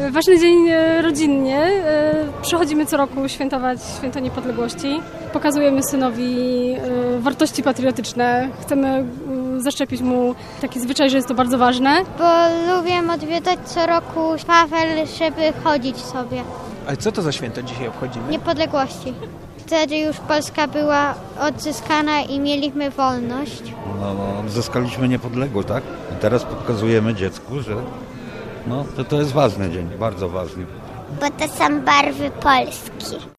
Ważny dzień rodzinnie. Przychodzimy co roku świętować Święto Niepodległości. Pokazujemy synowi wartości patriotyczne. Chcemy zaszczepić mu taki zwyczaj, że jest to bardzo ważne. Bo lubię odwiedzać co roku Wawel, żeby chodzić sobie. A co to za święto dzisiaj obchodzimy? Niepodległości. Wtedy już Polska była odzyskana i mieliśmy wolność. Zyskaliśmy niepodległość, tak? I teraz pokazujemy dziecku, że to jest ważny dzień, bardzo ważny. Bo to są barwy Polski.